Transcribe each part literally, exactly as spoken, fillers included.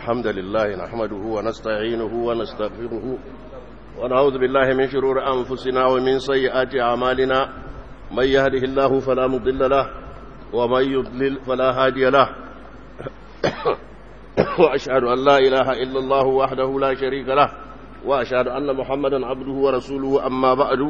الحمد لله نحمده ونستعينه ونستغفره ونعوذ بالله من شرور أنفسنا ومن سيئات أعمالنا من يهده الله فلا مضل له ومن يضلل فلا هادي له وأشهد أن لا إله إلا الله وحده لا شريك له وأشهد أن محمدا عبده ورسوله أما بعد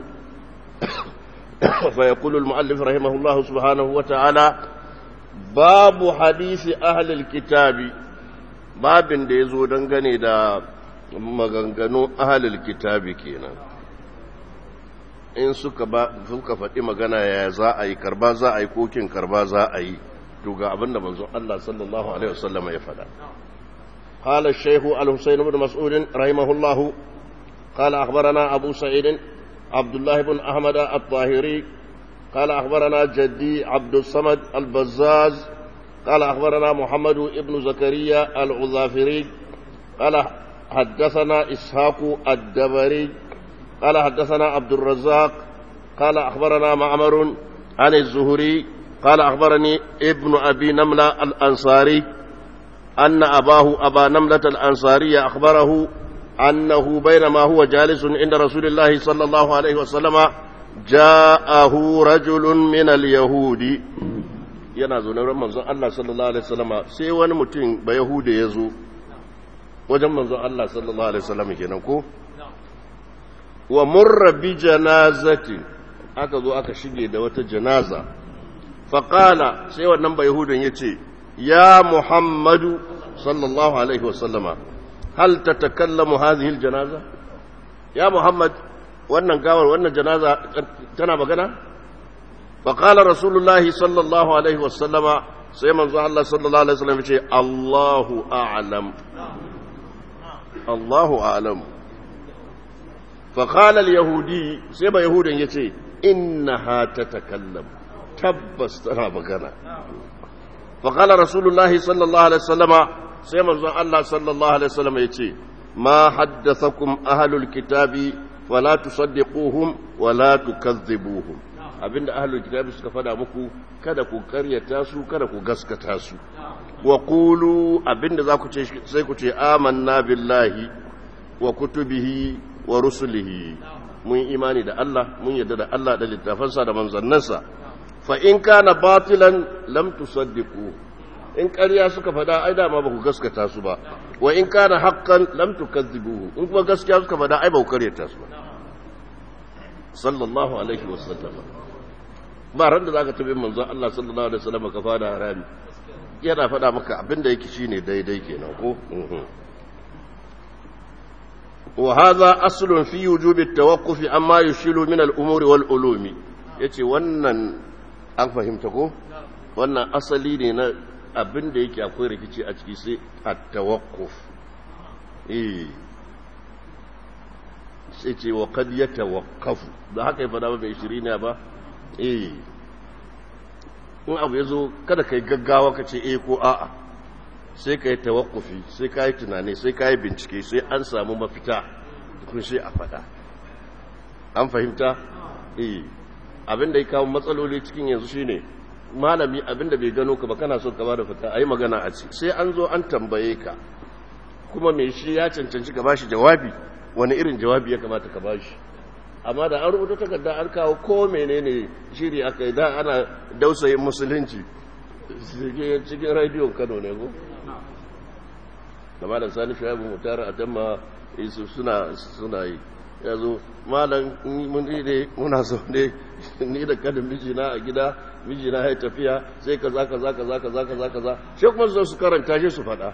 فيقول المؤلف رحمه الله سبحانه وتعالى باب حديث أهل الكتاب باب da yazo dangane da maganganun ahlul kitabi kenan in suka ba suka faɗi magana ya za a yi karba za a yi kokin karba za a yi to ga abinda manzon Allah sallallahu alaihi wasallam ya faɗa قال الشيخ الحسين بن مسعود رحمه الله قال أخبرنا أبو سعيد عبد الله بن أحمد الطاهري قال أخبرنا جدي عبد الصمد البزاز قال أخبرنا محمد بن زكريا العذافري قال حدثنا إسحاق الدبري قال حدثنا عبد الرزاق قال أخبرنا معمر عن الزهري قال أخبرني ابن أبي نملة الأنصاري أن أباه أبا نملة الأنصاري أخبره أنه بينما هو جالس عند رسول الله صلى الله عليه وسلم جاءه رجل من اليهود yana zo na manzon Allah sallallahu alaihi wasallam sai wani mutum ba yahuda ya zo wajen manzon Allah sallallahu alaihi wasallam kenan ko wa murra bi janazati aka zo aka shige da wata janaza fa qala sai wannan ba yahudan yace ya muhammadu sallallahu alaihi wasallama hal tatakallamu hadhihi aljanaza ya muhammad wannan gawar wannan janaza tana magana فقال رسول الله صلى الله عليه وسلم سيما الله صلى الله عليه وسلم الله أعلم الله أعلم فقال اليهودي سيما يهودا يتي إنها تتكلم تبس ترى مغنى فقال رسول الله صلى الله عليه وسلم سيما الله صلى الله عليه وسلم يتي ما حدثكم أهل الكتاب ولا تصدقوهم ولا تكذبوهم abinda ahlul kitabi suka fada muku kada ku karyata su kada ku gaskata su wa qulu abinda za ku ce sai ku ce amanna billahi wa kutubihi wa rusulihi mun imani da Allah mun yarda da Allah da littafansa da manzannansa fa in kana batilan lam tusaddiqu in ƙarya suka fada ai da ma ba ku gaskata su ba wa in kana haqqan lam tukazzibuhu in kuma gaskiya suka fada ai ba ku karyata su ba sallallahu alaihi wasallam ba ran da zaka tabi manzon Allah sallallahu alaihi wasallam ka fada harami yana fada maka abinda yake shine daidai kenan ko wa hadha aslun fi wujubi at-tawaqquf amma yushilu min al-umuri wal ulumi yace wannan an fahimta ko wannan asali ne na abinda yake akwai rikici a ciki sai at-tawaqquf eh sai ce wa qad yatawaqqafu da haka ya fada ba ishirin ne ba eh in abu ya zo kada ka yi gaggawa ka ce eh ko a'a sai ka yi tawakkufi sai ka yi tunani sai ka yi bincike sai an samu mafita kun sai a faɗa an fahimta eh abinda ya kawo matsaloli cikin yanzu shine malami abinda bai gano ka ba kana so ka ba da fita ayi magana a ci sai an zo an tambaye ka kuma me shi ya cancanci ka bashi jawabi wani irin jawabi ya kamata ka bashi amma da an rubuta takarda an kawo ko menene shiri aka yi da ana dausayin musulunci cikin rediyon Kano ne ko da malam Sani Shaibu Mutara a tamma isu suna suna yi yazo malam mun ne muna so ne ni da kada mijina a gida mijina ya tafiya sai kaza kaza kaza kaza kaza kaza sai kuma su su karanta shi su fada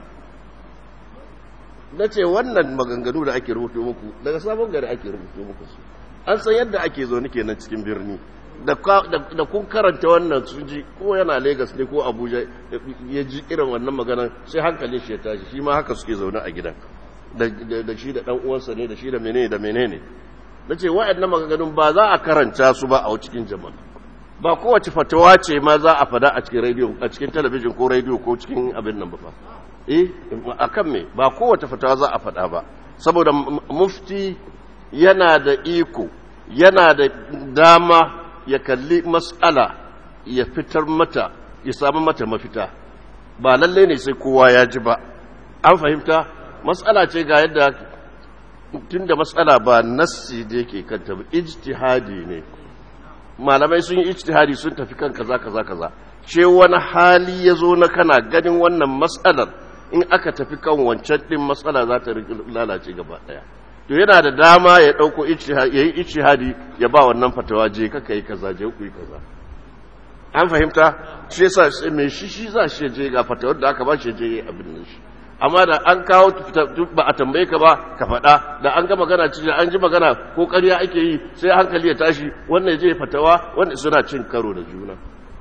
nace wannan maganganu da ake rubuto muku daga sabon gari ake rubuto muku su an san yadda ake zo nake nan cikin birni da kun karanta wannan sun ji ko yana Lagos ne ko Abuja ya ji irin wannan maganar sai hankalin shi ya tashi shi ma haka suke zaune a gidan da shi da dan uwansa ne da shi da menene da menene nace wa'annan maganganun ba za a karanta su ba a cikin jama'a ba kowace fatawa ce ma za a fada a cikin radio a cikin talabijin ko radio ko cikin abin nan ba fa eh akan me ba kowace fatawa za a fada ba saboda mufti yana da iko yana da dama ya kalli mas'ala ya fitar mata ya samu mata mafita ba lalle ne sai kowa ya ji ba an fahimta matsala ce ga yadda tunda matsala ba nassi da yake kanta ba ijtihadi ne malamai sun yi ijtihadi sun tafi kan kaza kaza kaza ce wani hali ya zo na kana ganin wannan matsalar in aka tafi kan wancan din matsala za ta lalace gaba daya to yana da dama ya dauko ijtihadi yayi ijtihadi ya ba wannan fatawa je ka kai kaza je ku yi kaza an fahimta shi yasa me shi shi za shi je ga fatawar da aka ba shi je abin nan shi amma da an kawo ba a tambaye ka ba ka faɗa da an ga magana cikin an ji magana ko ƙarya ake yi sai hankali ya tashi wannan je fatawa wannan suna cin karo da juna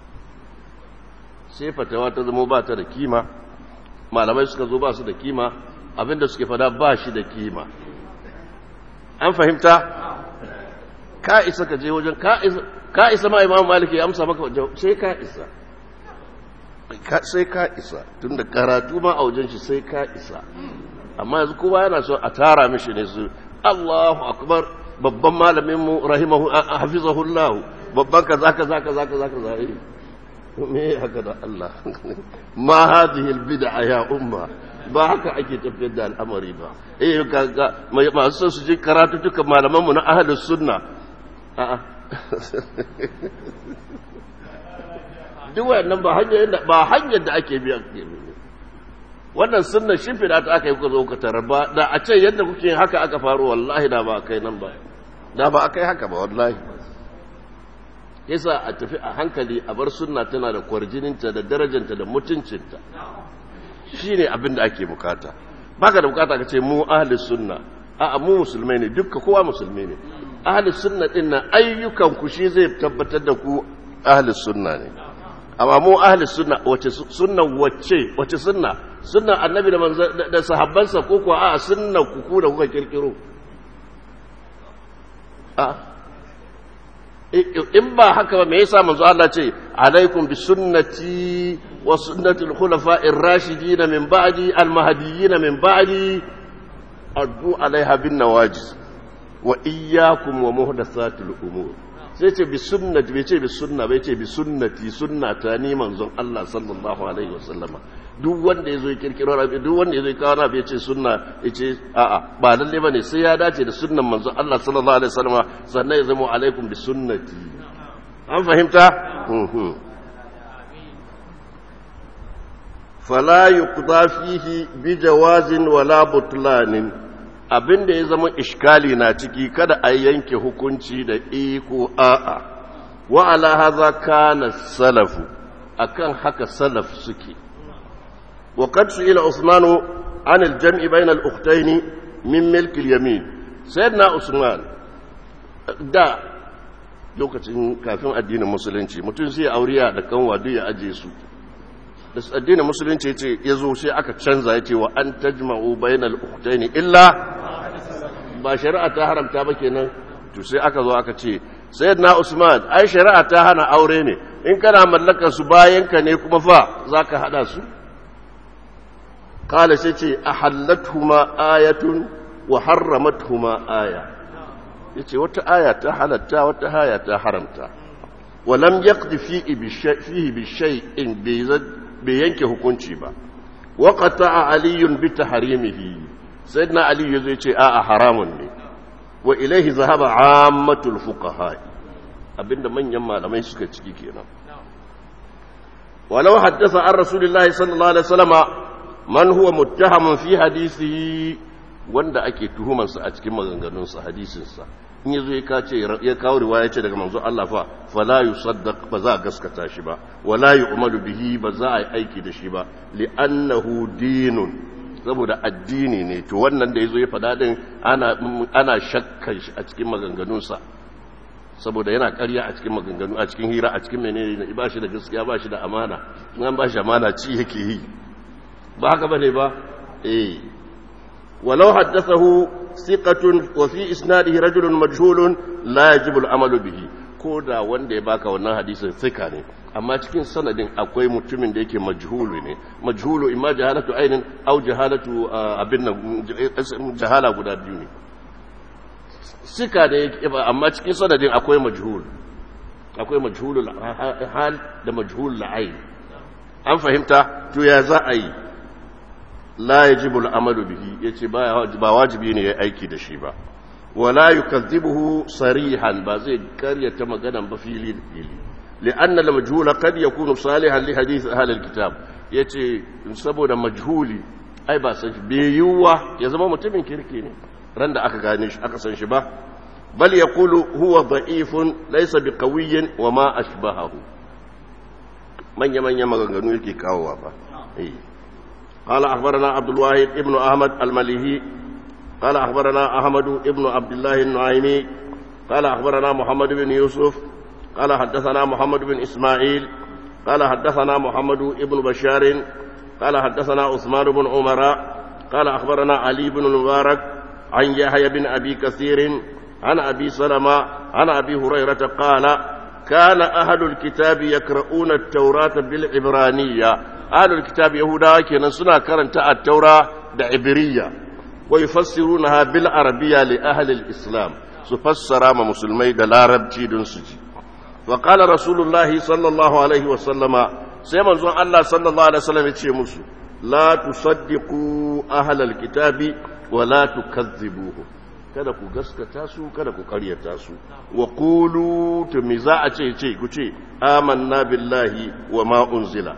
sai fatawa ta zama ba ta da kima malamai suka zo ba su da kima abinda suke fada ba shi da kima an fahimta ka isa ka je wajen ka isa ka isa ma imam maliki ya amsa maka sai ka isa sai ka isa tun da karatu ma a wajen shi sai ka isa amma yanzu kowa yana so a tara mishi ne su Allahu akbar babban malamin mu rahimahu hafizahullah babban kaza kaza kaza kaza kaza me haka da Allah ma hadhihi albid'a ya umma ba haka ake tafiyar da al'amari ba eh ga masu su ji karatu duka malaman mu na ahlus sunna a'a duk wannan ba hanyar da ba hanyar da ake biya wannan sunna shimfida ta aka yi ku zo ku tarba da a ce yadda kuke haka aka faru wallahi da ba kai nan ba da ba akai haka ba wallahi yasa a tafi a hankali a bar sunna tana da kwarjininta da darajanta da mutuncinta shine abin da ake bukata baka da bukata ka ce mu ahli sunna a'a mu musulmai ne dukka kowa musulmi ne ahli sunna din nan ayyukan ku shi zai tabbatar da ku ahli sunna ne amma mu ahli sunna wace sunna wace wace sunna sunna annabi da manzo da sahabbansa ko kuwa a sunna ku ku da kuka kirkiro a in ba haka ba me yasa manzo Allah ce alaikum bi sunnati wa sunnati al-khulafa'ir rashidin min ba'di al-mahdiyyin min ba'di addu alaiha bin nawajiz wa iyyakum wa muhdathatil umur sai ce bi sunnati bai ce bi sunna bai ce bi sunnati sunnata ni manzon Allah sallallahu alaihi wasallama duk wanda yazo ya kirkiro rabi duk wanda yazo ya kawo rabi ya ce sunna yace a'a ba lalle bane sai ya dace da sunnan manzon Allah sallallahu alaihi wasallama sannan ya zama alaikum bi sunnati an fahimta mhm fala yuqda fihi bi jawazin wala butlanin abinda ya zama iskali na ciki kada a yanke hukunci da iko a'a wa ala hadha kana salafu akan haka salaf suke wa qad su'ila Usman an al-jam'i bayna al-ukhtayn min milk al-yamin sayyidina Usman da lokacin kafin addinin musulunci mutum sai auriya da kanwa duk ya aje su da addinin musulunci yace yazo sai aka canza yace wa an tajma'u bayna al-ukhtayn illa ba shari'a ta haramta ba kenan to sai aka zo aka ce sayyidina Usman ai shari'a ta hana aure ne in kana mallakar su bayan ka ne kuma fa zaka hada su qala sai ce ahallatuhuma ayatun wa harramatuhuma aya yace wata aya ta halatta wata aya ta haramta wa lam yaqdi fihi bi shay'in bi shay'in bi yanke hukunci ba wa qata'a aliyun bi tahrimihi sayyidina ali yazo yace a'a haramun ne wa ilaihi zahaba ammatul fuqaha abinda manyan malamai suka ciki kenan walau haddatha an rasulillahi sallallahu alaihi wasallama man huwa muttahamun fi hadisihi wanda ake tuhuman sa a cikin maganganun sa hadisin sa in yazo ya kace ya kawo riwaya ce daga manzo Allah fa fala yusaddaq ba za gaskata shi ba wala yu'malu bihi ba za a yi aiki da shi ba li'annahu dinun saboda addini ne to wannan da yazo ya fada din ana ana shakkan shi a cikin maganganunsa saboda yana ƙarya a cikin maganganu a cikin hira a cikin menene ba shi da gaskiya ba shi da amana in an ba shi amana ci yake yi ba haka bane ba eh walau haddathahu thiqatun wa fi isnadihi rajulun majhulun la yajibu al-amalu bihi ko da wanda ya baka wannan hadisin thika ne amma cikin sanadin akwai mutumin da yake majhulu ne majhulu imma jahalatu ainin aw jahalatu abin nan jahala guda biyu ne sika da yake amma cikin sanadin akwai majhul akwai majhulul hal da majhulul ain an fahimta to ya za a yi la yajibu al-amalu bihi yace ba ba wajibi ne ya aiki da shi ba wala yukazzibuhu sarihan ba zai karyata maganan ba fili da fili لأن المجهول قد يكون صالحا لحديث أهل الكتاب yace saboda majhuli ai ba san shi bai yiwuwa ya zama mutumin kirki ne ran da aka gane shi aka san shi ba bal yaqulu huwa da'ifun laysa biqawiyyin wa ma ashbahahu manya manya maganganu yake kawowa ba eh قال أخبرنا عبد الواحد ابن أحمد المليهي قال أخبرنا أحمد ابن عبد الله النعيمي قال أخبرنا محمد بن يوسف قال حدثنا محمد بن إسماعيل قال حدثنا محمد ابن بشار قال حدثنا عثمان بن عمر قال أخبرنا علي بن المبارك عن يحيى بن أبي كثير عن أبي سلمة عن أبي هريرة قال كان أهل الكتاب يقرؤون التوراة بالعبرانية أهل الكتاب يهودا كنا سنة كرنت التوراة بعبرية ويفسرونها بالعربية لأهل الإسلام سفسر ما مسلمي دلارب تيدن سجي وقال رسول الله صلى الله عليه وسلم سيما زون الله صلى الله عليه وسلم يتشي مسو لا تصدقوا أهل الكتاب ولا تكذبوه kada ku gaskata su kada ku karyata su wa qulu to me za a ce ce ku ce amanna billahi wa ma unzila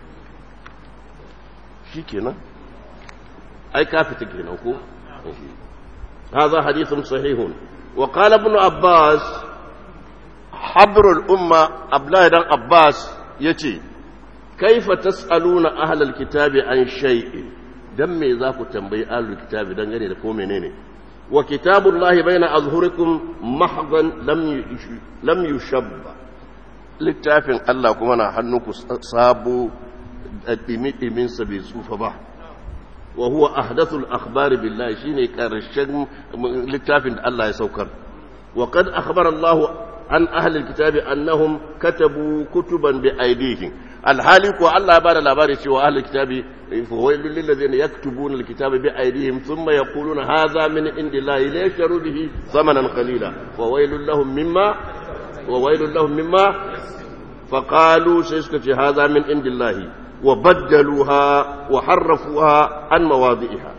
shikenan ai ka fita kenan ko هذا حديث صحيح وقال ابن عباس حبر الأمة أبلاء دان عباس يتي كيف تسألون أهل الكتاب عن شيء دم ذاك تنبي أهل الكتاب دان غني لكم منين وكتاب الله بين أظهركم محضا لم لم يشب littafin Allah kuma na hannunku sabo ɗimi-ɗimin sa bai tsufa ba wa huwa ahdathul akhbari billahi shine karshen littafin da Allah ya saukar wa qad akhbara Allah an ahli alkitabi annahum katabu kutuban bi aydihim alhali ko Allah ya bada labari cewa ahli alkitabi fawailul lil ladina yaktubuna alkitaba bi aydihim thumma yaquluna hadha min indillahi la yashru bihi thamanan qalila fawailul lahum mimma wawailul lahum mimma faqalu sayskati hadha min indillahi wa baddaluha wa harrafuha an mawadi'iha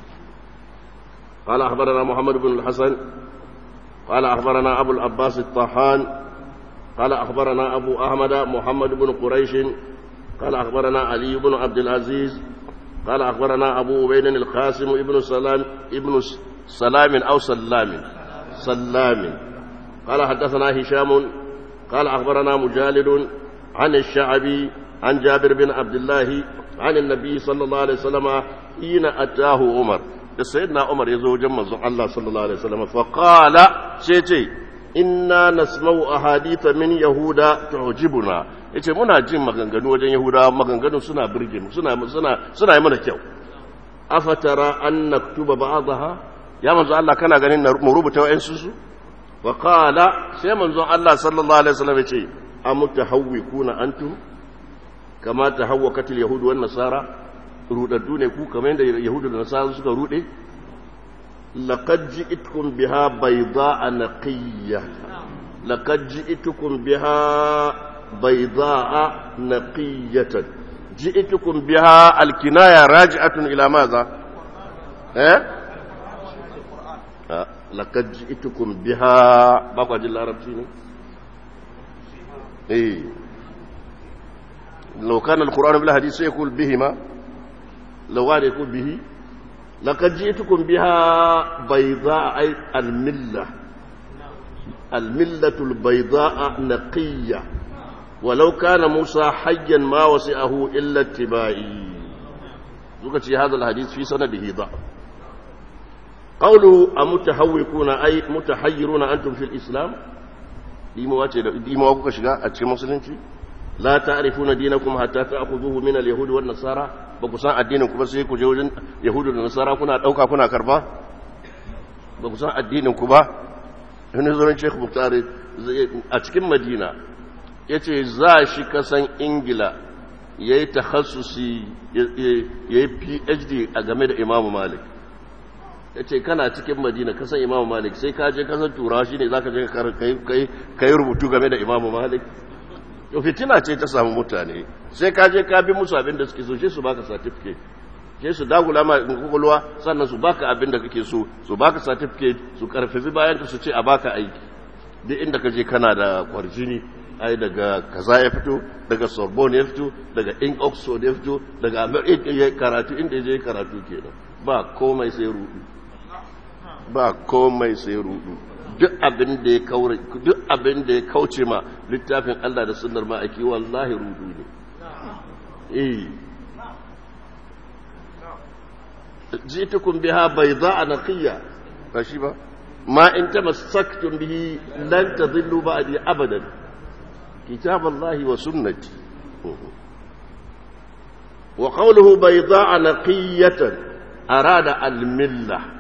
qala akhbarana muhammad ibn al-hasan قال أخبرنا أبو العباس الطحان قال أخبرنا أبو أحمد محمد بن قريش قال أخبرنا علي بن عبد العزيز قال أخبرنا أبو عبيد القاسم ابن سلام ابن سلام أو سلام سلام قال حدثنا هشام قال أخبرنا مجالد عن الشعبي عن جابر بن عبد الله عن النبي صلى الله عليه وسلم حين أتاه عمر da sayyidina Umar ya zo wajen manzon Allah sallallahu alaihi wasallam fa qala sai ce inna nasma'u ahaditha min yahuda tu'jibuna yace muna jin maganganu wajen yahuda maganganu suna burge mu suna suna suna yi mana kyau afatara an naktuba ba'daha ya manzon Allah kana ganin mu rubuta wayansu su fa qala sai manzon Allah sallallahu alaihi wasallam yace amutahawwikuna antum kama tahawwakatil yahud wan nasara rudaddu ne ku kamar yadda yahudu da nasara suka rude laqad ji'tukum biha bayda'a naqiyya laqad ji'tukum biha bayda'a naqiyatan ji'tukum biha alkinaya raji'atun ila madha eh laqad ji'tukum biha ba ku jin larabci ne eh law kana alquran bil hadith sayqul bihima لو قال يكون به لقد جئتكم بها بيضاء أي الملة الملة البيضاء نقية ولو كان موسى حيا ما وسعه إلا اتباعي ذكرت هذا الحديث في سنده ضعف قوله أمتحوكون أي متحيرون أنتم في الإسلام دي مواقع شغاء أتشي مسلمين لا تعرفون دينكم حتى تأخذوه من اليهود والنصارى بقصان الدينكم بس يكو جوجن يهود والنصارى كنا أوكا كنا كربا بقصان الدينكم با هنا زورن شيخ مختار أتكلم مدينة yace za shi kasan ingila yayi takhassusi yayi P H D a game da Imam Malik yace kana cikin Madina kasan Imam Malik sai ka je kasan Turawa shine zaka je kai kai kai rubutu game da Imam Malik yau fitina ce ta samu mutane sai ka je ka bi musu abin da suke so shi su baka certificate ke su dagula ma kokolwa sannan su baka abin da kake so su baka certificate su karfafi bayan ka su ce a baka aiki duk inda ka je kana da kwarjini ai daga kaza ya fito daga Sorbonne ya fito daga in Oxford ya fito daga America ya karatu inda ya je karatu kenan ba komai sai rudu ba komai sai rudu duk abin da ya kaure duk abin da ya kauce ma littafin Allah da sunnar ma'aiki wallahi rudu ne eh jitukum biha bayda'a naqiya kashi ba ma in tamassaktum bihi lan tadhillu ba'di abadan kitab Allah wa sunnati wa qawluhu bayda'a naqiyatan arada al-millah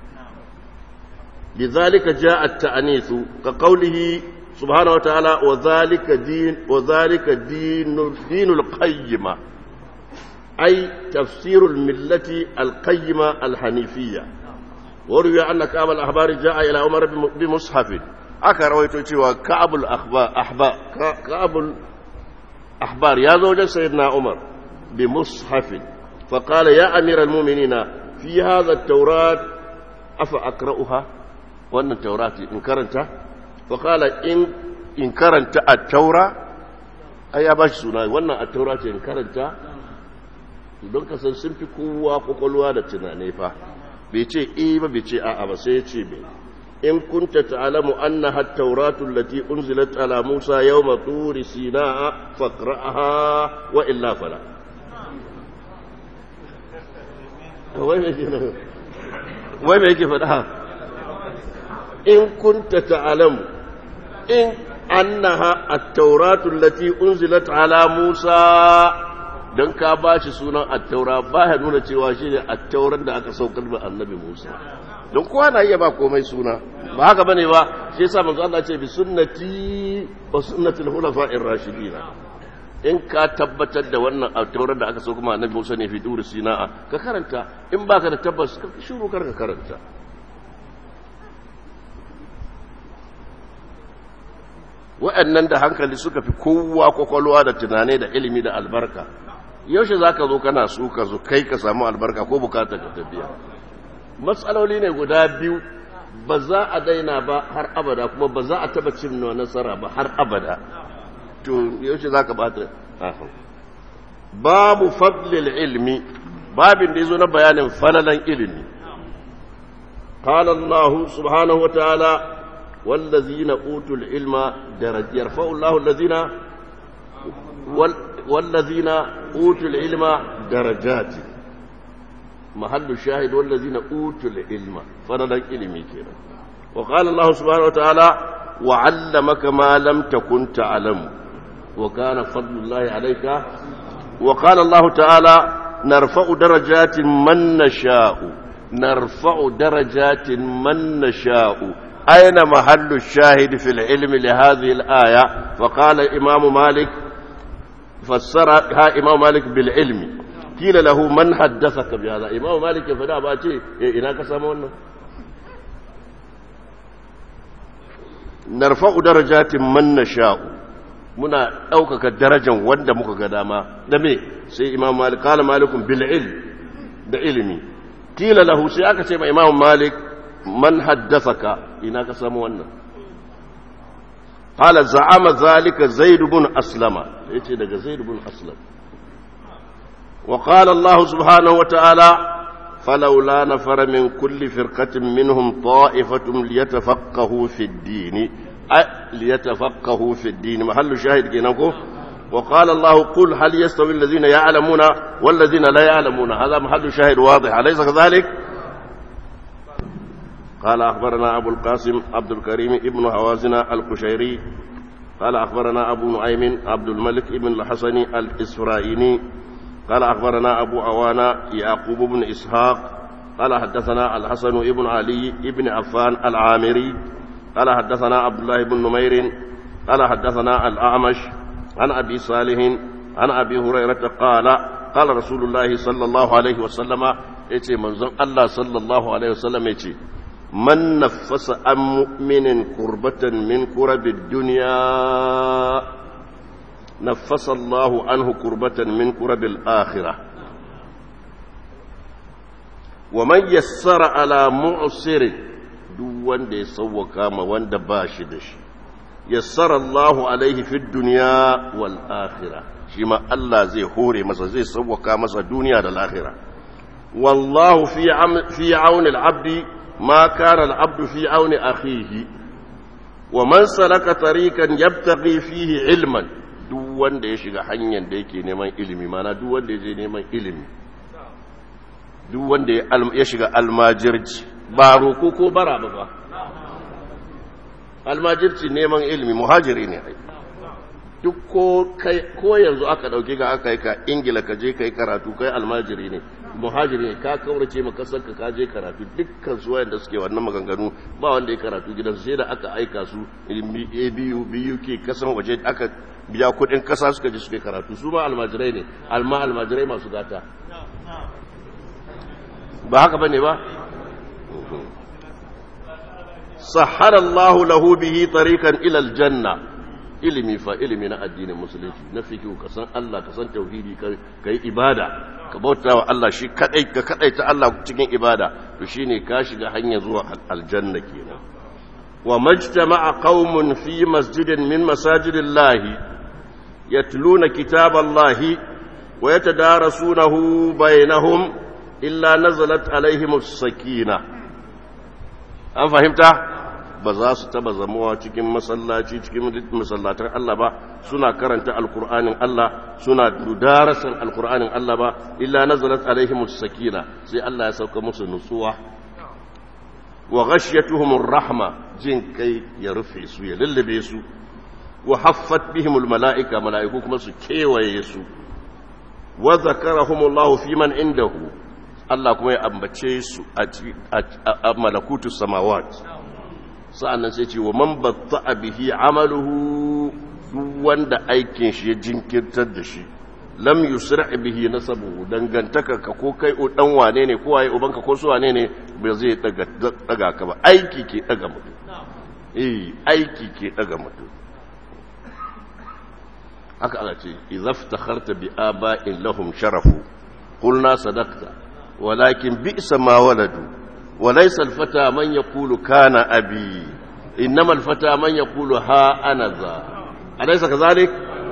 لذلك جاء التأنيث كقوله سبحانه وتعالى وذلك دين وذلك دين دين القيمة أي تفسير الملة القيمة الحنيفية وروي أن كعب الأحبار جاء إلى عمر بمصحف أكا رويته وكعب الأحبار أحبار كعب الأحبار يا زوج سيدنا عمر بمصحف فقال يا أمير المؤمنين في هذا التوراة أفأقرأها wannan taurati in karanta fa qala in in karanta at-taura ai ya bashi suna wannan at-taura ce in karanta don ka san sun fi kowa kokolwa da tunane fa bai ce eh ba bai ce a'a ba sai ya ce me in kunta ta'lamu annaha at-tauratu allati unzilat ala Musa yawma turi Sinaa faqra'aha wa illa fala wai me yake wai me yake faɗa in kunta ta'lamu in annaha at-tauratu allati unzilat ala Musa dan ka bashi sunan at-taura ba ya nuna cewa shine at-tauran da aka saukar da annabi Musa don kowa na iya ba komai suna ba haka bane ba shi yasa manzo Allah ce bi sunnati wa sunnatil khulafa'ir rashidin in ka tabbatar da wannan at-tauran da aka saukar da annabi Musa ne fi duri Sinaa ka karanta in baka da tabbas ka shiru kar ka karanta wa'annan da hankali suka fi kowa kwakwalwa da tunane da ilimi da albarka yaushe za ka zo kana su ka zo kai ka samu albarka ko bukatar ka tafiya matsaloli ne guda biyu ba za a daina ba har abada kuma ba za a taba cin nasara ba har abada to yaushe za ka bata babu fadlil ilmi babin da ya zo na bayanin falalan ilimi qala Allah subhanahu wa ta'ala والذين أوتوا العلم درجات يرفع الله الذين والذين أوتوا العلم درجات محل الشاهد والذين أوتوا العلم فضلا علمي كده وقال الله سبحانه وتعالى وعلمك ما لم تكن تعلم وكان فضل الله عليك وقال الله تعالى نرفع درجات من نشاء نرفع درجات من نشاء أين محل الشاهد في العلم لهذه الآية فقال إمام مالك فسرها إمام مالك بالعلم قيل له من حدثك بهذا إمام مالك فدا باتي إنك سامونا نرفع درجات من نشاء muna ɗaukaka darajan wanda muka ga dama da me sai imam malik kala malikun bil ilm da ilimi kila lahu sai aka ce ma imam malik man haddathaka ina ka samu wannan qala za'ama zalika zaid ibn aslama yace daga zaid ibn aslam wa qala allah subhanahu wa ta'ala falawla nafara min kulli firqatin minhum ta'ifatun liyatafaqahu fi ad-din liyatafaqahu fi ad-din mahallu shahid kinako وقال الله قل هل يستوي الذين يعلمون والذين لا يعلمون هذا محل شاهد واضح أليس كذلك قال أخبرنا أبو القاسم عبد الكريم ابن هوازن القشيري قال أخبرنا أبو نعيم عبد الملك ابن الحسن الإسرائيلي قال أخبرنا أبو عوانا يعقوب بن إسحاق قال حدثنا الحسن ابن علي ابن عفان العامري قال حدثنا عبد الله بن نمير قال حدثنا الأعمش عن أبي صالح عن أبي هريرة قال قال رسول الله صلى الله عليه وسلم يتي منزل الله صلى الله عليه وسلم يتي من نفس عن مؤمن كربة من كرب الدنيا نفس الله عنه كربة من كرب الآخرة wa man yassara ala mu'sirin duk wanda ya sauwaka ma wanda ba shi da shi yassara Allahu alaihi fid dunya wal akhirah shi ma Allah zai hore masa zai sauwaka masa duniya da lahira wallahu fi fi auni al-abdi ma kana al-abdu fi auni akhihi wa man salaka tariqan yabtaghi fihi ilman duk wanda ya shiga hanyar da yake neman ilimi mana duk wanda ya je neman ilimi duk wanda ya shiga almajirci ba roko ko bara ba ba almajirci neman ilimi muhajiri ne duk ko kai ko yanzu aka dauke ka aka yi ka ingila ka je kai karatu kai almajiri ne muhajiri ne ka kaurace maka sanka ka je karatu dukkan su wayanda suke wannan maganganu ba wanda ya karatu gidan sai da aka aika su A B U B U K kasan waje aka biya kudin kasa suka je suke karatu su ba almajirai ne alma almajirai masu gata ba haka bane ba sahara Allah lahu bihi tariqan ila aljanna ilimi fa ilimi na addinin musulunci na fikihu ka san Allah ka san tauhidi kai ibada ka bauta wa Allah shi kadai ka kadaita Allah cikin ibada to shine ka shiga hanya zuwa aljanna kenan wa majtama'a qaumun fi masjidin min masajidillahi yatluna kitaballahi wa yatadarasunahu bainahum illa nazalat alaihimus sakina an fahimta ba za su taba zamowa cikin masallaci cikin masallatan Allah ba suna karanta alkur'anin Allah suna darasan alkur'anin Allah ba illa nazalat alaihimus sakina sai Allah ya sauka musu nutsuwa wa ghashiyatuhumur rahma jin kai ya rufe su ya lullube su wa haffat bihimul malaika malaiku kuma su kewaye su wa zakarahumullahu fi man indahu Allah kuma ya ambace su a malakutus samawat sa'annan sai ce wa man batta'a bihi amaluhu duk wanda aikin shi ya jinkirtar da shi lam yusra' bihi nasabuhu dangantaka ka ko kai dan wane ne ko waye ubanka ko su wane ne ba zai daga daga ka ba aiki ke daga mutum eh aiki ke daga mutum haka aka ce idza iftakharta bi aba'in lahum sharafu qulna sadaqta walakin bi'sa ma waladu وليس الفتى من يقول كان أبي إنما الفتى من يقول ها أنا ذا أليس كذلك؟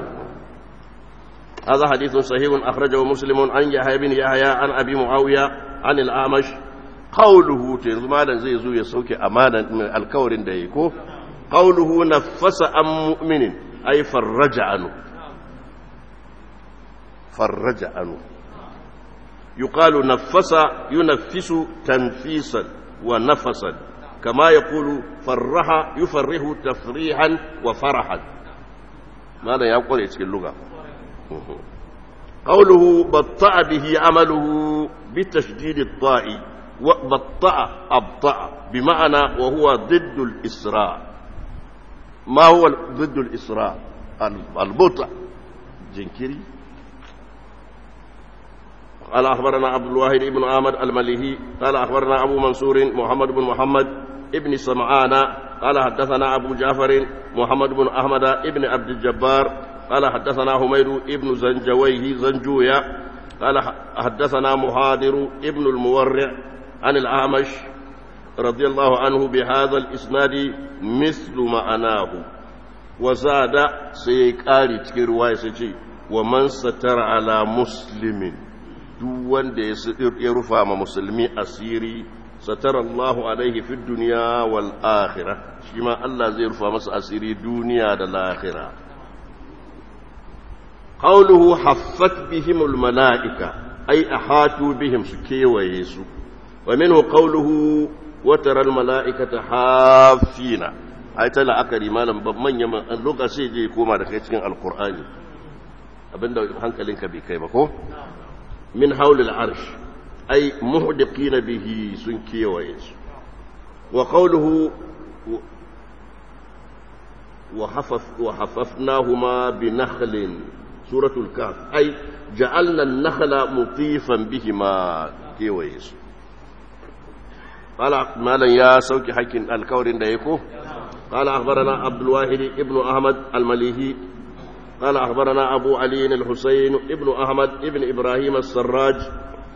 هذا حديث صحيح أخرجه مسلم عن يحيى بن يحيى عن أبي معاوية عن الأعمش قوله تزمالا زي زو يسوك أمانا من الكور ديكو قوله نفس عن مؤمن أي فرج عنه فرج عنه يقال نفس ينفس تنفيسا ونفسا كما يقول فرح يفرح تفريحا وفرحا ماذا يقول في اللغة قوله بطأ به عمله بتشديد الطاء وبطأ أبطأ بمعنى وهو ضد الإسراء ما هو ضد الإسراء البطء جنكري قال أخبرنا عبد الواحد بن أحمد المليهي قال أخبرنا أبو منصور محمد بن محمد ابن سمعان قال حدثنا أبو جعفر محمد بن أحمد ابن عبد الجبار قال حدثنا حميد ابن زنجويه زنجويا قال حدثنا محاضر ابن المورع عن الأعمش رضي الله عنه بهذا الإسناد مثل معناه وزاد سيكاري تكي رواية ومن ستر على مسلم duk wanda ya rufa ma musulmi asiri satara Allahu alaihi fi dunya wal akhirah shi ma Allah zai rufa masa asiri duniya da lahira qawluhu haffat bihimul malaika ay ahatu bihim su kewaye su wa minhu qawluhu wa tara al malaikata hafina ay tala akari malam manyan lokaci je koma da kai cikin alqur'ani abinda hankalinka bai kai ba ko من حول العرش أي محدقين به سنكي ويس وقوله وحفف وحففناهما بنخل سورة الكهف أي جعلنا النخل مطيفا بهما كي ويس قال مالا يا سوكي حكي الكورين دايكو قال أخبرنا عبد الواحد ابن أحمد المليهي قال أخبرنا أبو علي الحسين ابن أحمد ابن إبراهيم السراج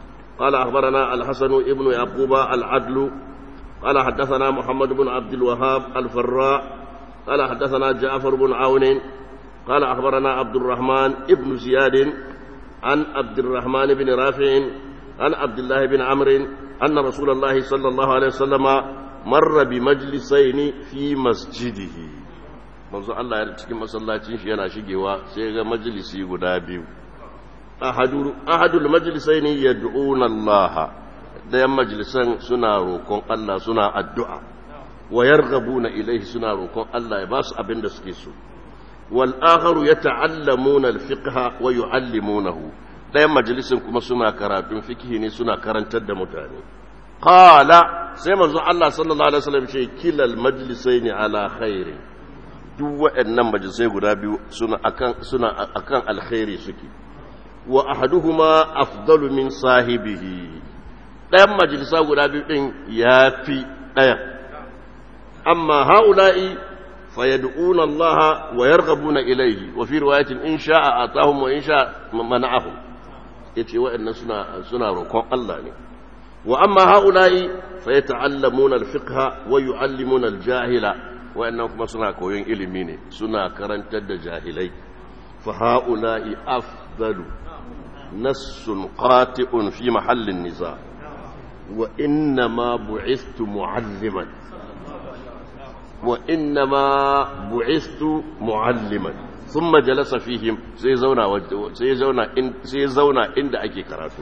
قال أخبرنا الحسن ابن يعقوب العدل قال حدثنا محمد بن عبد الوهاب الفراء قال حدثنا جعفر بن عون قال أخبرنا عبد الرحمن ابن زياد عن عبد الرحمن بن رافع عن عبد الله بن عمرو أن رسول الله صلى الله عليه وسلم مر بمجلسين في مسجده. منذ الله يرتكي مسلاتين شيئا شيئا سيغا مجلسي قدابيو أحد المجلسين يدعون الله ديا مجلسان سنا روكون الله سنا الدعاء ويرغبون إليه سنا روكون الله يباس أبن دسكيسو والآخر يتعلمون الفقه ويعلمونه ديا مجلسان كما سنا كراتون فكهني سنا كرانتد متاني قال سيما الله صلى الله عليه وسلم شيء كلا المجلسين على خير duk waɗannan majalisai guda biyu suna akan suna akan alkhairi suke wa ahaduhuma afdalu min sahibihi ɗayan majalisa guda biyu din yafi ɗayan amma haula'i fayad'una Allah wa yarghabuna ilayhi wa fi riwayatin in sha'a atahum wa in sha'a mana'ahum yace waɗannan suna suna roƙon Allah ne wa amma haula'i fayata'allamuna al-fiqha wa yu'allimuna al-jahila wa'annan kuma suna koyon ilimi ne suna karantar da jahilai fa haula'i afdalu nassun qati'un fi mahallin niza wa inna ma bu'istu mu'alliman wa inna ma bu'istu mu'alliman thumma jalasa fihim sai zauna sai zauna in sai zauna inda ake karatu.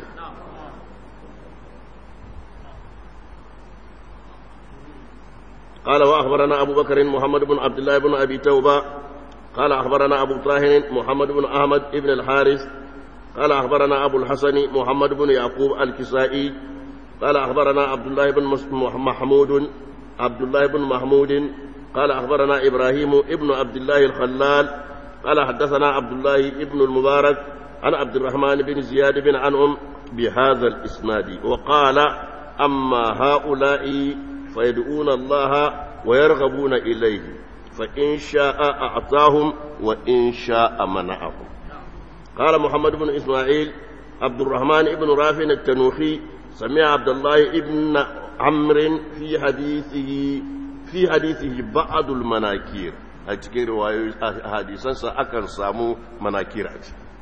قال وأخبرنا أبو بكر محمد بن عبد الله بن أبي توبة قال أخبرنا أبو طاهر محمد بن أحمد بن الحارث قال أخبرنا أبو الحسن محمد بن يعقوب الكسائي قال أخبرنا عبد الله بن محمود عبد الله بن محمود قال أخبرنا إبراهيم ابن عبد الله الخلال قال حدثنا عبد الله ابن المبارك عن عبد الرحمن بن زياد بن عنهم بهذا الإسناد وقال أما هؤلاء فيدعون الله ويرغبون إليه فإن شاء أعطاهم وإن شاء منعهم. قال محمد بن إسماعيل عبد الرحمن بن رافع التنوخي سمع عبد الله بن عمرو في حديثه في حديثه بعض المناكير أتكي رواية حديثا سأكن سامو مناكير.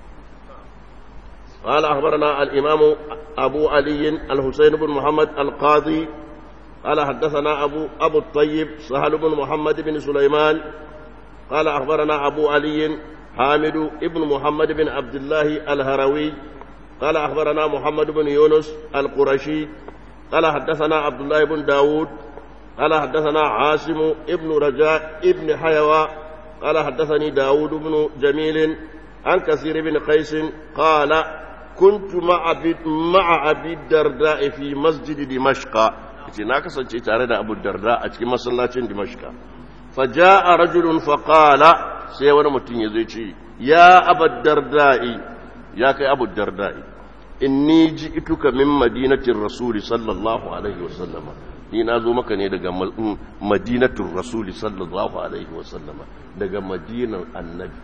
قال أخبرنا الإمام أبو علي الحسين بن محمد القاضي قال حدثنا أبو, أبو الطيب سهل بن محمد بن سليمان قال أخبرنا أبو علي حامد ابن محمد بن عبد الله الهروي قال أخبرنا محمد بن يونس القرشي قال حدثنا عبد الله بن داود قال حدثنا عاصم ابن رجاء ابن حيوى قال حدثني داود بن جميل عن كثير بن قيس قال كنت مع مع أبي الدرداء في مسجد دمشق ce na kasance tare da Abu Darda a cikin masallacin Dimashqa faja'a rajulun faqala sai wani mutum yazo ce ya Abu Darda'i ya kai Abu Darda'i inni ji'tuka min madinatir rasul sallallahu alaihi wasallam ni nazo maka ne daga madinatur rasul sallallahu alaihi wasallam daga madinar annabi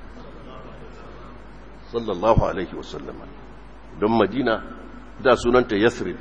sallallahu alaihi wasallam don Madina da sunanta Yathrib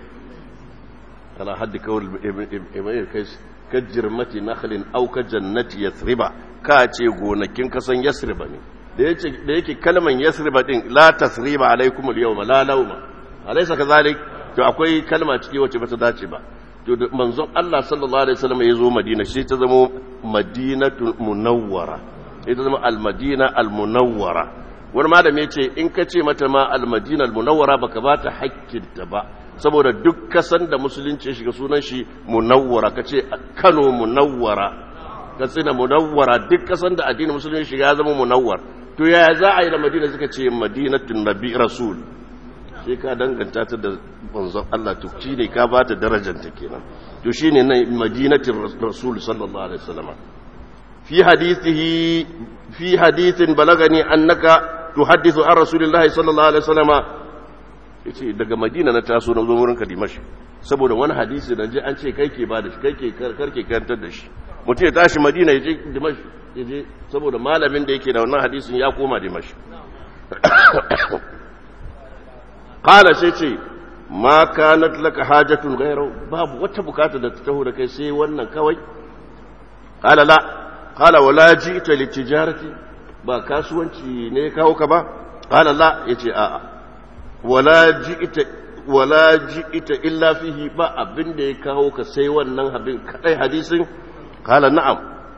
على حد قول ابن كيس كجرمة نخل أو كجنة يثربا كاتي غونكين كسن يثربا da yake kalman yasriba din la tasriba alaikum al-yawma la lawma alaysa kadhalik to akwai kalma ciki wacce bata dace ba to manzon Allah sallallahu alaihi wasallam yazo Madina shi ta zama Madinatul Munawwara ita zama al-Madina al-Munawwara wani malami yace in ka ce mata ma al-Madina al-Munawwara baka bata hakkinta ba saboda duk kasan da musulunci ya shiga sunan shi Munawwara kace Kano Munawwara Katsina Munawwara duk kasan da addinin musulunci shiga ya zama Munawwar to yaya za a yi da Madina suka ce Madinatun Nabi Rasul sai ka danganta ta da manzon Allah to shine ka ba ta darajar ta kenan to shine nan Madinatul Rasul sallallahu alaihi wasallam fi hadithihi fi hadithin balagani annaka tuhaddithu an Rasulillahi sallallahu alaihi wasallam yace daga Madina na taso na zo wurin ka Dimash saboda wani hadisi da je an ce kai ke ba da shi kai ke karke karantar da shi mutum ya tashi Madina ya je Dimash ya je saboda malamin da yake da wannan hadisin ya koma Dimash qala sai ce ma kanat laka hajatun ghayru babu wata bukata da ta taho da kai sai wannan kawai qala la qala wala ji'ta litijarati ba kasuwanci ne kawo ka ba qala la yace a'a wala ji'ta wala ji'ta illa fihi ba abin da ya kawo ka sai wannan abin kadai hadisin qala na'am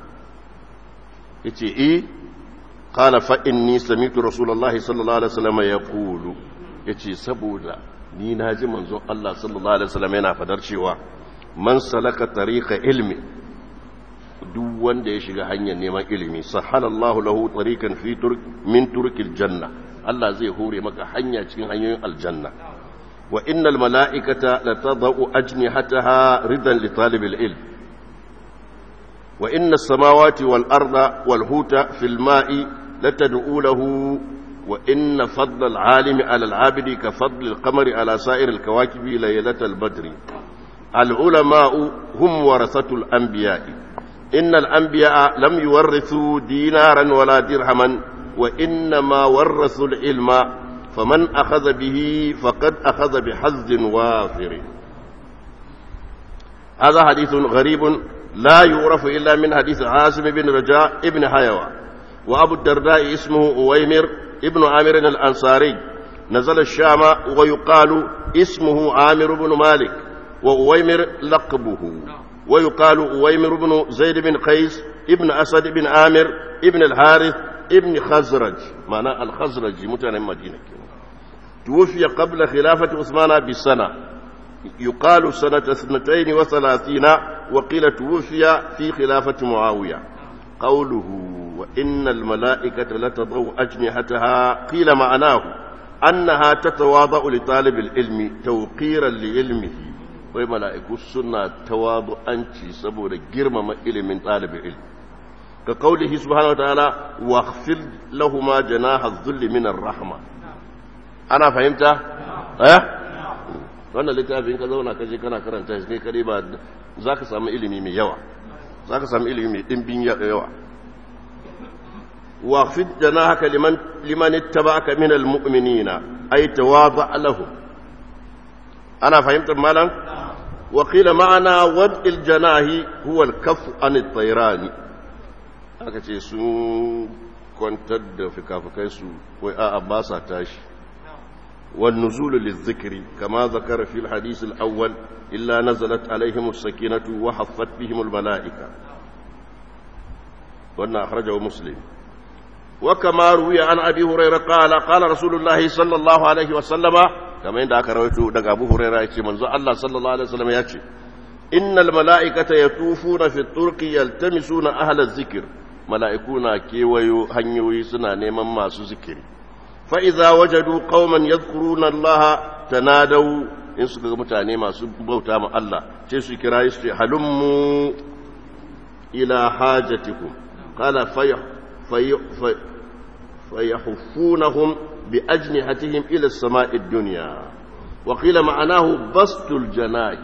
yace eh qala fa inni sami'tu rasulullahi sallallahu alaihi wasallam yaqulu yace saboda ni naji manzon Allah sallallahu alaihi wasallam yana fadar cewa man salaka tariqa ilmi duk wanda ya shiga hanyar neman ilimi sahalallahu lahu tariqan fi turk min turkil janna Allah zai hore maka hanya cikin hanyoyin aljanna wa innal mala'ikata latadau ajnihataha ridan li talibil ilm wa inna as-samawati wal arda wal huta fil ma'i latad'u lahu wa inna fadla al-'alimi 'ala al-'abidi ka fadli al-qamari 'ala sa'ir al-kawakibi laylatal badri al-ulama'u hum warathatul anbiya'i إن الأنبياء لم يورثوا دينارا ولا درهما وإنما ورثوا العلم فمن أخذ به فقد أخذ بحظ وافر هذا حديث غريب لا يعرف إلا من حديث عاصم بن رجاء ابن حيوى وأبو الدرداء اسمه أويمر ابن عامر الأنصاري نزل الشام ويقال اسمه عامر بن مالك وأويمر لقبه ويقال أويمر بن زيد بن قيس ابن أسد بن عامر ابن الحارث ابن خزرج معنى الخزرج متنا مدينة توفي قبل خلافة عثمان بسنة يقال سنة اثنتين وثلاثين وقيل توفي في خلافة معاوية قوله وإن الملائكة لتضع أجنحتها قيل معناه أنها تتواضع لطالب العلم توقيرا لعلمه wai mala'iku suna tawadu'anci saboda girmama ilimin ɗalibin ilmi ka kaulihi subhanahu wa ta'ala waghfir lahuma janaha dhulli min ar-rahma ana fahimta eh wannan littafin ka zauna kaje kana karanta shi kai kare ba zaka samu ilimi mai yawa zaka samu ilimi mai dimbin yawa waghfir janahaka liman liman ittaba'aka min al-mu'minina ay tawadu' lahum ana fahimtar malam وقيل معنى وضع الجناح هو الكف عن الطيران aka ce sun kwantar da fikafikai su wai a ba sa tashi wan nuzulu lizikri kama zakara fil hadith al awwal illa nazalat alaihim as-sakinatu wa haffat bihim al malaika wannan akhrajahu muslim wa kama ruwiya an abi hurairah qala qala rasulullah sallallahu alaihi wa sallama kamar yadda aka rawaito daga Abu Hurairah yace manzo Allah sallallahu alaihi wasallam yace innal malaikata yatufuna fi turqi yaltamisuna ahla zikr malaikuna kewayo hanyoyi suna neman masu zikiri fa idza wajadu qauman yadhkuruna Allah tanadaw in suka ga mutane masu bauta ma Allah sai su kira su halummu ila hajatikum qala fayah fayahfunahum بأجنحتهم إلى السماء الدنيا وقيل معناه بسط الجناح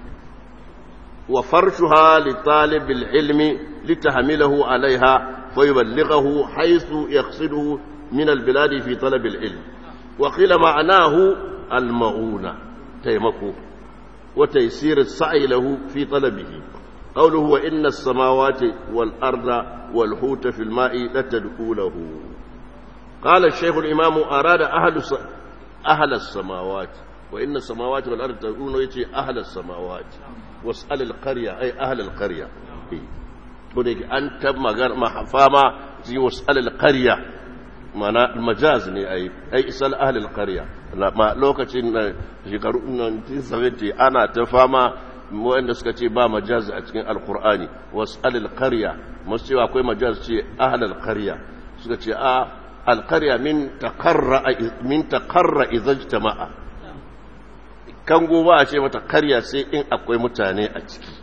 وفرشها لطالب العلم لتحمله عليها فيبلغه حيث يقصده من البلاد في طلب العلم وقيل معناه المعونة تيمكو وتيسير السعي له في طلبه قوله وإن السماوات والأرض والحوت في الماء لتدعو له قال الشيخ الإمام أراد أهل أهل السماوات وإن السماوات والأرض تقولون يتي أهل السماوات واسأل القرية أي أهل القرية بدك أنت ما فاما زي واسأل القرية ما المجاز أي أي اسأل أهل القرية ما لوكتين شكرون تسويتي أنا تفاما وإن سكتي با مجاز أتكين القرآن واسأل القرية مستوى أكوي مجاز أهل القرية سكتي آه القرية من تقر من تقر إذا اجتمع kan gobe a ce mata karya sai in akwai mutane a ciki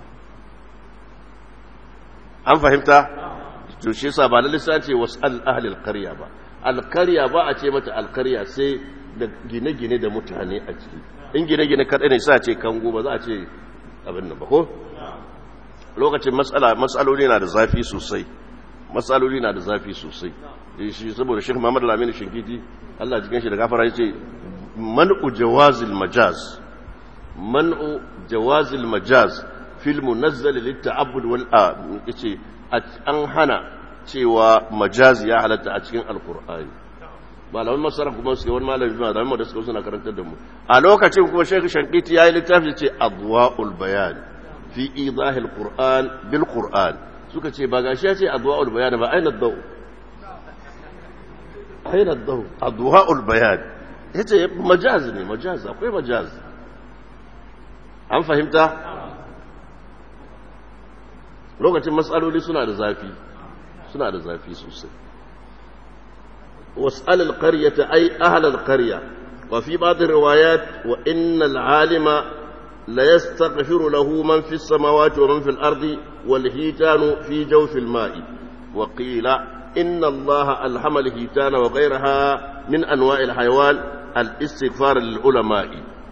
an fahimta to shi yasa ba lalle sai ce wasal ahli alqarya ba alqarya ba a ce mata alqarya sai da gine-gine da mutane a ciki in gine-gine kadai ne sai a ce kan gobe za a ce abin nan ba ko lokacin mas'ala mas'aloli na da zafi sosai mas'aloli na da zafi sosai shi saboda Sheikh Muhammad Al-Amin Shinkiti Allah ya jikin shi da gafara yace man'u jawazil majaz man'u jawazil majaz fil munazzal lit ta'abbud wal yace an hana cewa majaz ya halatta a cikin alqur'ani malaman masaraf kuma suke wani malami ba da mu da suka suna karantar da mu a lokacin kuma Sheikh Shankiti yayi littafi ce adwa'ul bayan fi idahil qur'an bil qur'an suka ce ba gashi ya ce adwa'ul bayan ba aina daw aina daw adwa'ul bayan yace majaz ne majaz akwai majaz an fahimta lokacin mas'aloli suna da zafi suna da zafi sosai واسأل القرية أي أهل القرية وفي بعض الروايات وإن العالم ليستغفر له من في السماوات ومن في الأرض والهيتان في جوف الماء وقيل إن الله ألهم الهيتان وغيرها من أنواع الحيوان الاستغفار للعلماء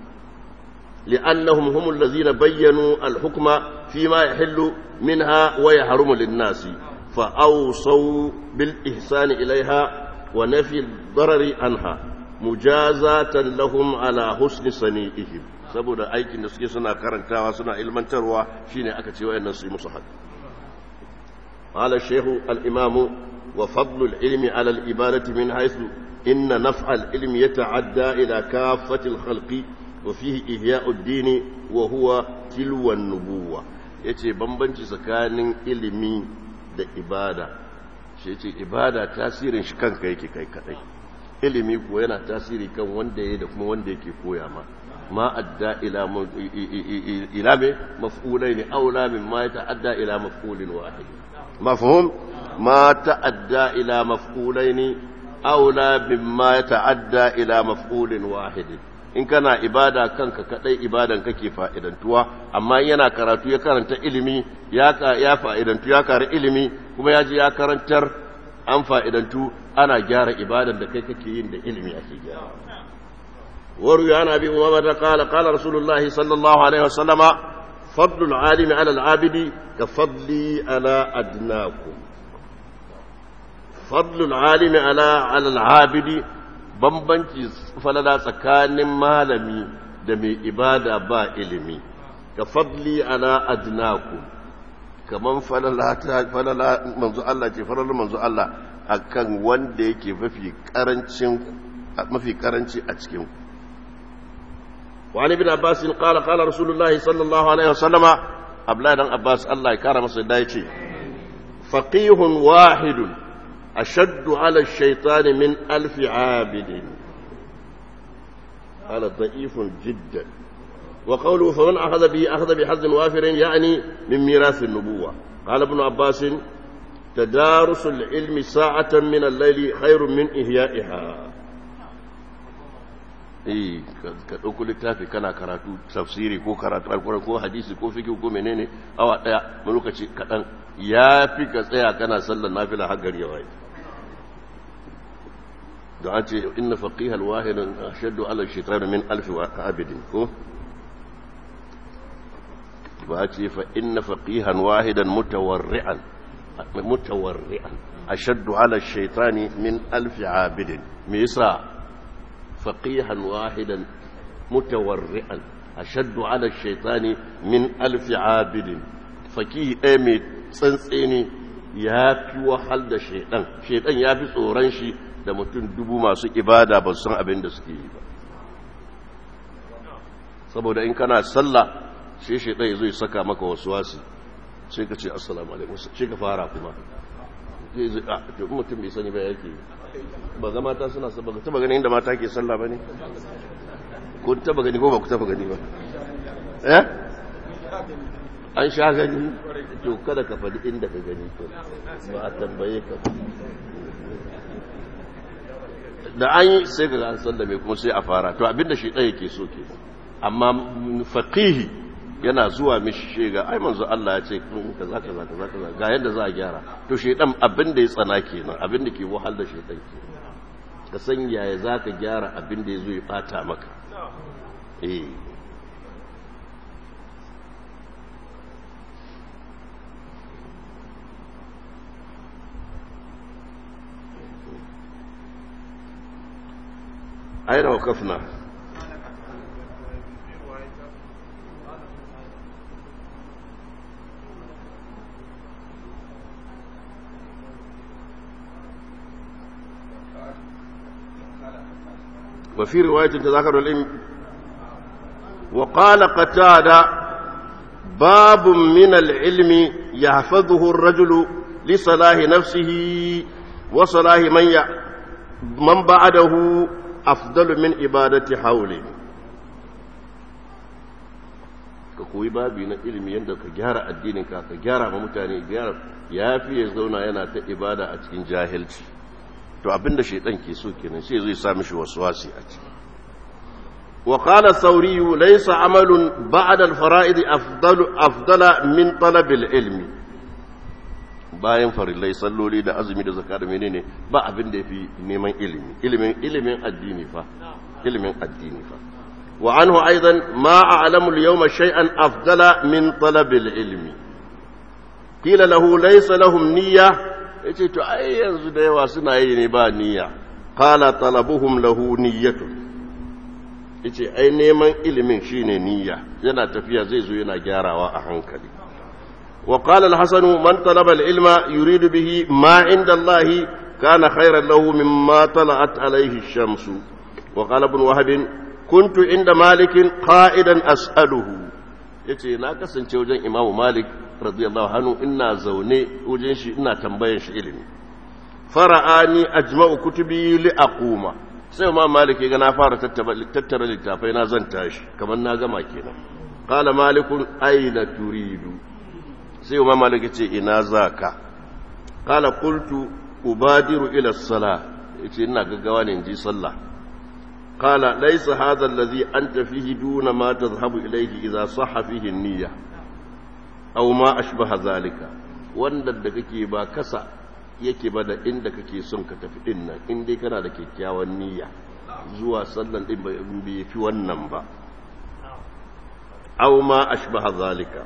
لأنهم هم الذين بينوا الحكم فيما يحل منها ويحرم للناس فأوصوا بالإحسان إليها ونفي الضرر عنها مجازاة لهم على حسن صنيعهم saboda aikin da suke suna karantawa suna ilmantarwa shine aka ce wayannan su yi musu haka qala shaykh al-imam wa fadl al-ilmi ala al-ibadati min haythu inna naf'a al-ilmi yata'adda ila kaffati al-khalqi wa fihi ihya'u ad-din wa huwa tilwa an-nubuwah yace bambanci tsakanin ilimi da ibada shi ce ibada tasirin shi kanka yake kai kadai ilimi ko yana tasiri kan wanda yake da kuma wanda yake koya ma ma adda ila ila me maf'ulaini aula mimma yata'adda ila maf'ulin wahid mafhum ma ta'adda ila maf'ulaini aula mimma yata'adda ila maf'ulin wahid in kana ibada kanka kadai ibadan kake fa'idantuwa amma yana karatu ya karanta ilimi ya ya fa'idantu ya kare ilimi kuma yaji ya karantar an fa'idantu ana gyara ibadan da kai kake yin da ilimi ake gyara waru ya nabi umama ta kala kala rasulullahi sallallahu alaihi wasallama fadlul alimi ala al-abidi ka fadli ala adnakum fadlul alimi ala ala al-abidi bambanci falala tsakanin malami da mai ibada ba ilimi ka fadli ala adnakum kaman falala ta falala manzo Allah ce falala manzo Allah akan wanda yake mafi karancin mafi karanci a cikin wa ali bin abbas qala qala rasulullahi sallallahu alaihi wasallam abla dan abbas Allah ya kara masa da yace faqihun wahidun ashaddu ala ash-shaytan min alf abidin qala da'ifun jiddan وقوله فمن أخذ به أخذ بحظ وافر يعني من ميراث النبوة قال ابن عباس تدارس العلم ساعة من الليل خير من إحيائها eh ka dauko littafi kana karatu tafsiri ko karatu alquran ko hadisi ko fiqh ko menene awa daya mun lokaci kadan yafi ka tsaya kana sallar nafila har gari yayi da an ce inna faqiha alwahid ashaddu ala ash-shaytan min alf abidin ko وأتي فإن فقيها واحدا متورعا متورعا أشد على الشيطان من ألف عابد ميسا فقيها واحدا متورعا أشد على الشيطان من ألف عابد فقيه أمي تسنسيني يا في وحل دا شيطان شيطان يا في صوران شي da mutum dubu masu ibada ba san abin da suke yi ba saboda in kana sallah sai shaitan ya zo ya saka maka wasu wasu sai ka ce assalamu alaikum sai ka fara kuma sai zai a to mutum bai sani ba yake ba ga mata suna sabba ka taba gani inda mata ke sallah bane ko taba gani ko ba ku taba gani ba eh an sha gani to kada ka faɗi inda ka gani to ba a tambaye ka da an yi sai ka ga an sallame kuma sai a fara to abinda shaitan yake so ke amma faqihi yana zuwa mishi shega ai manzo Allah ya ce kaza kaza kaza kaza ga yadda za a gyara to shedan abin da ya tsana kenan abin da ke wahal da shedan ke ka san yaya zaka gyara abin da yazo ya bata maka eh aina wakafna وفي رواية تذكر العلم وقال قتادة باب من العلم يحفظه الرجل لصلاح نفسه وصلاح من ي... من بعده أفضل من عبادة حوله ka koyi babi na ilimi yadda ka gyara addininka ka gyara ma mutane gyara ya fi ya zauna yana ta ibada a cikin jahilci to abinda shaitan ke so kenan sai zai sa mishi waswasi a ciki wa qala thawri laysa amalun ba'da al-fara'id afdalu afdala min talab al-ilmi bayan farillai salloli da azumi da zakka da menene ba abin da yafi neman ilimi ilimin ilimin addini fa ilimin addini fa وعنه أيضا ما أعلم اليوم شيئا أفضل من طلب العلم قيل له ليس لهم نية yace to ai yanzu da yawa suna yi ne ba niyya qala talabuhum lahu niyyatu yace ai neman ilimin shine niyya yana tafiya zai zo yana gyarawa a hankali wa qala al-hasan man talaba al-ilma yuridu bihi ma inda Allah kana khayran lahu mimma tala'at alayhi ash-shamsu wa qala ibn wahab kuntu inda malikin qa'idan as'aluhu yace na kasance wajen imamu malik radiyallahu anhu ina zaune wajen shi ina tambayan shi ilimi fara'ani ajma'u kutubi li aquma sai ma malik ya ga na fara tattara littafai na zan tashi kamar na gama kenan qala malikun aina turidu sai ma malik ya ce ina zaka qala qultu ubadiru ila as-salah yace ina gaggawa ne in ji sallah قال ليس هذا الذي أنت فيه دون ما تذهب إليه إذا صح فيه النية أو ما أشبه ذلك wanda da kake ba kasa yake ba da inda kake son ka tafi din nan in dai kana da kyakkyawan niyya zuwa sallan din bai fi wannan ba aw ma ashbaha zalika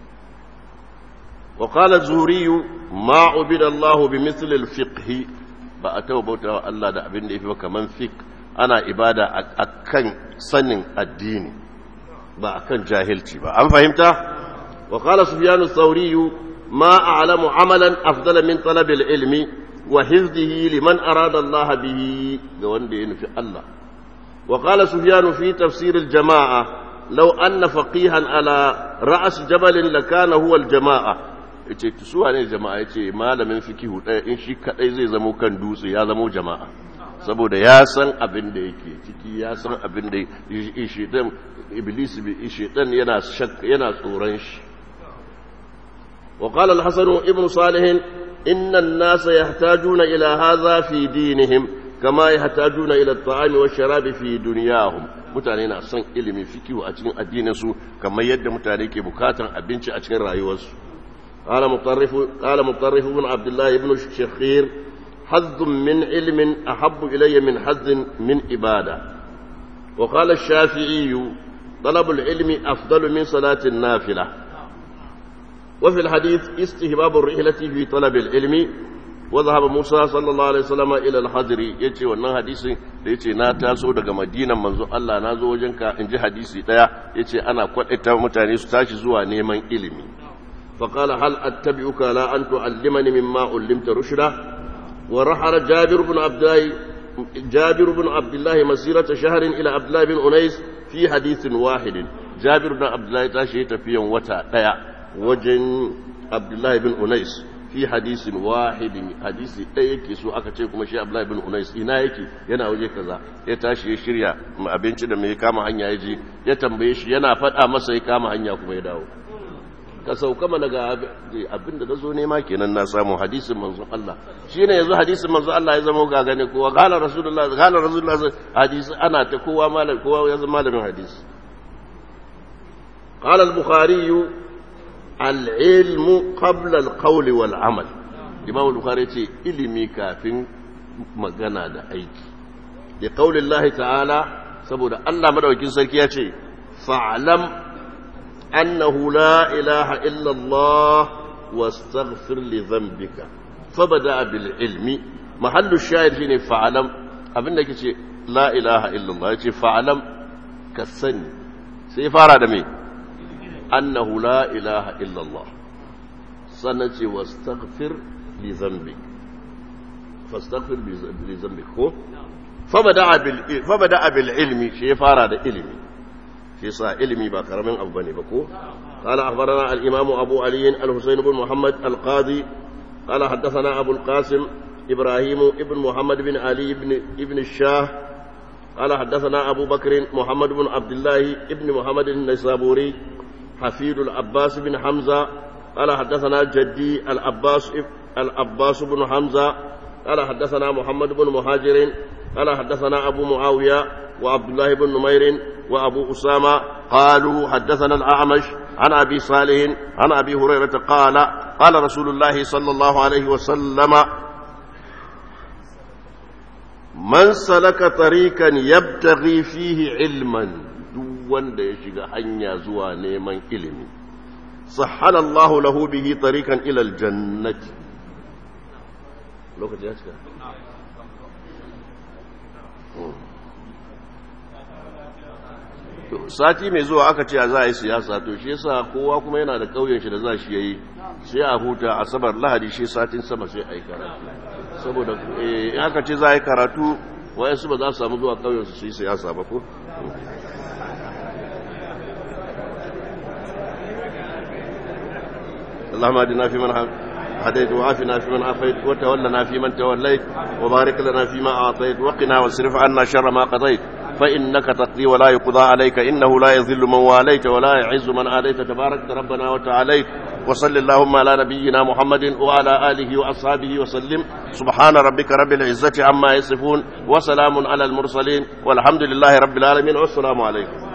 wa qala az-zuhri ma ubida Allah bimithli al-fiqh ba atawbata Allah da abin da yafi kaman fiqh ana ibada a kan sanin addini ba a kan jahilci ba an fahimta wa qala sufyan ath-thawri ma a'lamu amalan afdala min talab al-ilmi wa hifdhihi liman arada Allah bihi ga wanda ya nufi Allah wa qala sufyan fi tafsir al-jama'a law anna faqihan ala ra's jabal lakana huwa al-jama'a yace suwa ne jama'a yace malamin fikihu daya in shi kadai zai zama kan dutse ya zama jama'a saboda ya san abin da yake ciki ya san abin da shedan iblis bi shedan yana yana tsoron shi wa qala al-hasan ibn salih inna an-nasa yahtajuna ila hadha fi dinihim kama yahtajuna ila at-ta'ami wash-sharabi fi dunyahum mutane na son ilimi fikihu a cikin addinin su kamar yadda mutane ke bukatan abinci a cikin rayuwarsu qala mutarrif qala mutarrif ibn abdullah ibn shakhir حظ من علم أحب إلي من حظ من إبادة وقال الشافعي طلب العلم أفضل من صلاة النافلة وفي الحديث استهباب الرحلة في طلب العلم وذهب موسى صلى الله عليه وسلم إلى الحضر يتي wannan hadisi da yace na taso daga Madina manzo Allah na zo wajenka in ji hadisi daya yace ana kwadaita mutane su tashi zuwa neman ilimi فقال هل أتبعك لا أن تعلمني مما علمت رشدا ورحل جابر بن عبد الله جابر بن عبد الله مسيرة شهر إلى عبد الله بن أنيس في حديث واحد جابر بن عبد الله تاشي تفيا وتا ديا وجن عبد الله بن أنيس في حديث واحد حديث ɗaya yake so aka ce kuma shi Abdullah ibn Unais ina yake yana waje kaza ya tashi ya shirya abinci da mai kama hanya ya je ya tambaye shi yana faɗa masa ya kama hanya kuma ya dawo ka sauka mana ga abinda da zo nema kenan na samu hadisin manzon Allah shine yanzu hadisin manzon Allah ya zama ga gane kowa qala rasulullah qala rasulullah hadisi ana ta kowa malam kowa ya zama malamin hadisi qala al-bukhari al-ilmu qabla al-qawl wal amal imam al-bukhari ce ilimi kafin magana da aiki da qaulin Allah ta'ala saboda Allah madaukakin sarki ya ce fa'lam أنه لا إله إلا الله واستغفر لذنبك فبدأ بالعلم محل الشاهد هنا فعلم أبنك لا إله إلا الله فعلم كالسن سيفار دمي أنه لا إله إلا الله سنتي واستغفر لذنبك فاستغفر لذنبك هو fabada bil ilmi shi fara da ilimi shi sa ilimi ba karamin abu bane ba ko قال أخبرنا الإمام أبو علي الحسين بن محمد القاضي قال حدثنا أبو القاسم إبراهيم ابن محمد بن علي بن ابن الشاه قال حدثنا أبو بكر محمد بن عبد الله ابن محمد النيسابوري حفيد العباس بن حمزة قال حدثنا جدي العباس العباس بن حمزة قال حدثنا محمد بن مهاجر قال حدثنا أبو معاوية وعبد الله بن نمير وأبو أسامة قالوا حدثنا الأعمش عن أبي صالح عن أبي هريرة قال قال رسول الله صلى الله عليه وسلم من سلك طريقا يبتغي فيه علما wanda ya shiga hanya zuwa neman ilimi sahhala Allahu lahu bihi tariqan ila aljannati lokaci ya cika sati mai zuwa aka ce za a yi siyasa to shi yasa kowa kuma yana da kauyen shi da za shi yayi sai a huta asabar lahadi shi satin sama sai a yi karatu saboda in aka ce za a yi karatu wayansu ba za su samu zuwa kauyen su yi siyasa ba ko اللهم اهدنا فيمن هديت وعافنا فيمن عافيت وتولنا فيمن توليت وبارك لنا فيما أعطيت وقنا واصرف عنا شر ما قضيت فإنك تقضي ولا يقضى عليك إنه لا يذل من واليت ولا يعز من آليت تبارك ربنا وتعاليت وصل اللهم على نبينا محمد وعلى آله وأصحابه وسلم سبحان ربك رب العزة عما يصفون وسلام على المرسلين والحمد لله رب العالمين والسلام عليكم